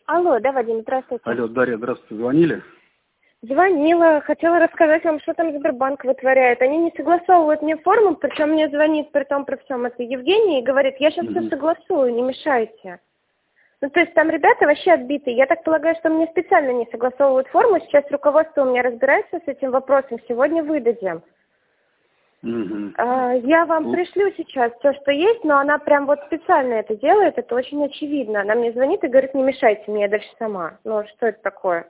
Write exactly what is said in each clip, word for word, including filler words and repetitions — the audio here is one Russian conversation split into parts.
Алло, да, Вадим, здравствуйте. Алло, Дарья, здравствуйте, звонили? Звонила, хотела рассказать вам, что там Сбербанк вытворяет. Они не согласовывают мне форму, причем мне звонит при том при всем это Евгений и говорит, я сейчас Угу. все согласую, не мешайте. Ну, то есть там ребята вообще отбиты. Я так полагаю, что мне специально не согласовывают форму. Сейчас руководство у меня разбирается с этим вопросом. Сегодня выдадим. Угу. А, я вам Ну. пришлю сейчас все, что есть, но она прям вот специально это делает. Это очень очевидно. Она мне звонит и говорит, не мешайте мне, я дальше сама. Ну, что это такое?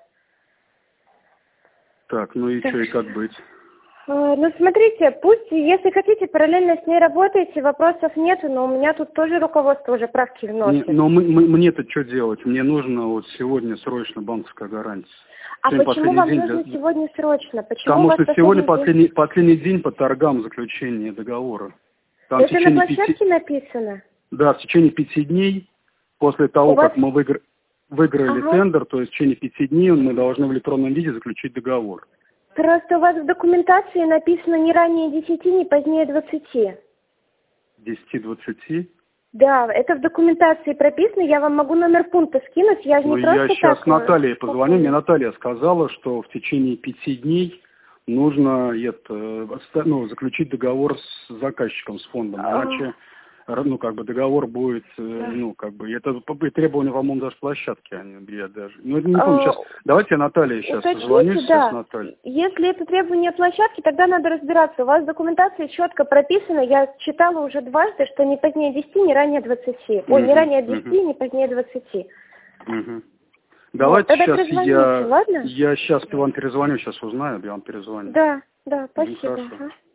Так, ну и Так. что, и как быть? А, Ну, смотрите, пусть, если хотите, параллельно с ней работаете, вопросов нет, но у меня тут тоже руководство уже правки Не, вносит. но мы, мы- мне-то что делать? Мне нужно вот сегодня срочно банковская гарантия. А Сегодня почему последний вам день нужно для- сегодня срочно? Почему у Потому вас что сегодня последний день? последний, последний день по торгам заключения договора. Там в Это на течение площадке пяти, написано? да, в течение пяти дней, после того, У вас- как мы выигр- выиграли Ага. тендер, то есть в течение пяти дней мы должны в электронном виде заключить договор. Просто у вас в документации написано не ранее десяти, не позднее двадцати. десяти-двадцати. Да, это в документации прописано, я вам могу номер пункта скинуть, я же Ну, не я просто сейчас так... э, Наталье позвоню. попомню. Мне Наталья сказала, что в течение пяти дней нужно это, оста- ну, заключить договор с заказчиком, с фондом. А. Иначе р- ну, как бы договор будет, э, ну, как бы, это по- требование, по-моему, даже площадки, они, я даже, ну, это не помню, А, сейчас, давайте я Наталье сейчас Уточните, созвонюсь, сейчас да. Наталья. Если это требование площадки, тогда надо разбираться. У вас в документации четко прописано, я читала уже дважды, что не позднее десяти, не ранее двадцати. Ой, не Мгм, ранее мгм, десяти, не позднее двадцати. мгм. Давайте тогда сейчас перезвоните, я, ладно? я сейчас вам перезвоню, сейчас узнаю, я вам перезвоню. Да, да, Мгм, спасибо. хорошо. Ага.